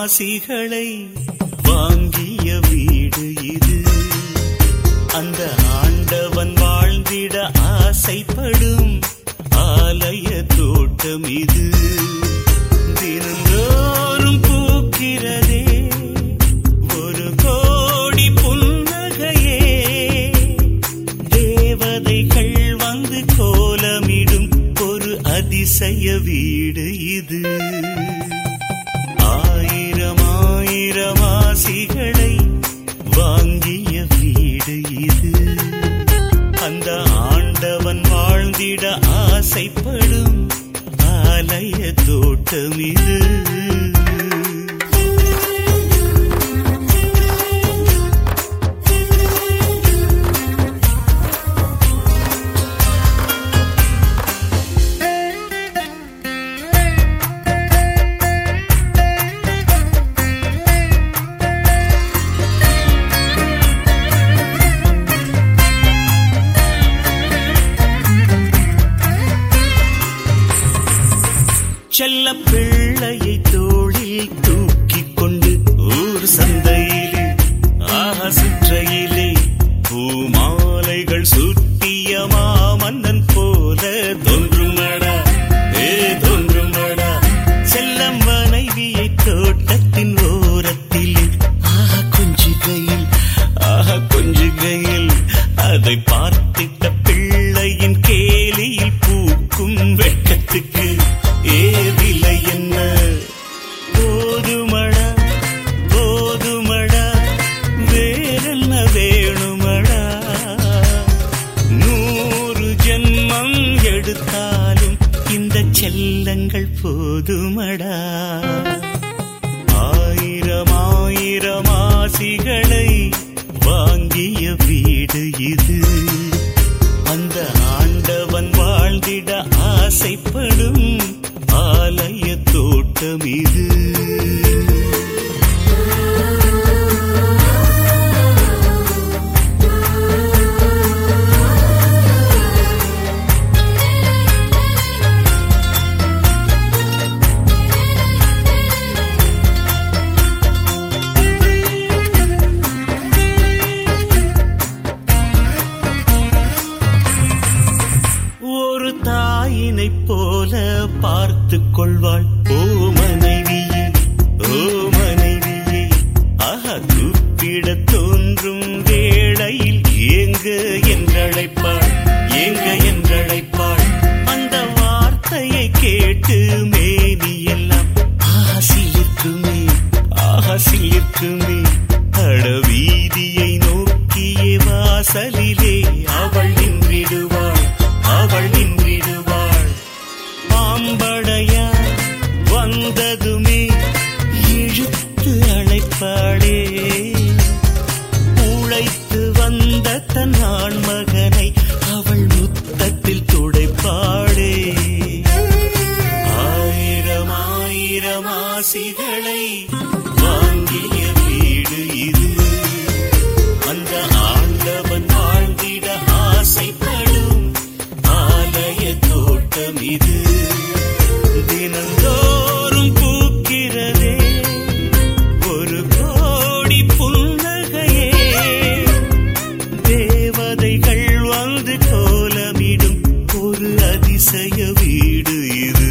ஆசிகளை வாங்கிய வீடு இது. அந்த ஆண்டவன் வாழ்ந்திட ஆசைப்படும் ஆலய தோட்டம் இது. தினந்தோறும் பூக்கிறதே ஒரு கோடி புன்னகையே. தேவதைகள் வந்து கோலமிடும் ஒரு அதிசய வீடு இது. ஆயிரம் ஆயிரம் ஆசிகளை வாங்கிய வீடு இது. அந்த ஆண்டவன் வாழ்ந்திட ஆசைப்படும் ஆலய தோட்டம் இது. செல்ல பிள்ளையை தோளில் தூக்கிக் கொண்டு ஊர் சந்தையிலே சுற்றையிலே பூமாலைகள் சுட்டிய மாமன்னன் போல தோன்றுமடா தோன்றுமடா. செல்ல மனைவியை தோட்டத்தின் ஓரத்தில் கொஞ்சுகையில் அதை பார்த்திட்ட பிள்ளையின் கேலியில் பூக்கும் வெட்கத்துக்கு ஏவில்லை என்ன. போதுமடா போதுமடா வேறென்ன வேணுமடா. 100 ஜென்மம் எடுத்தாலும் இந்த செல்லங்கள் போதுமடா. ஆயிரம் ஆயிரம் ஆசிகளை வாங்கிய வீடு இது. அந்த ஆண்டவன் வாழ்ந்திட ஆசைப்படும் ஆலய தோட்டம் இது. ஒரு தாயினை போல பார்த்து கொள்வாள் ஓ மனைவியே கூப்பிட தோன்றும் வேளையில் ஏங்க என்றழைப்பாள். அந்த வார்த்தையை கேட்டு மேனியெல்லாம் சிலிர்க்குமே. அடவீதியை நோக்கிய வாசலிலே அவள் நின்றிடுவாள். பாம்படையா வந்ததுமே இழுத்து அழைப்பாளே. உழைத்து வந்த தன் ஆண்மகனை அவள் முத்தத்தில் துடைப்பாளே. ஆயிரம் ஆயிரம் ஆசிகளை வாங்கிய வீடு இது. அந்த ஆண்டவன் வாழ்ந்திட ஆசைப்படும் ஆலய தோட்டம் இது. தினந்தோறும் பூக்கிறதே ஒரு கோடி புன்னகையே. தேவதைகள் வந்து கோலமிடும் ஒரு அதிசய வீடு இது.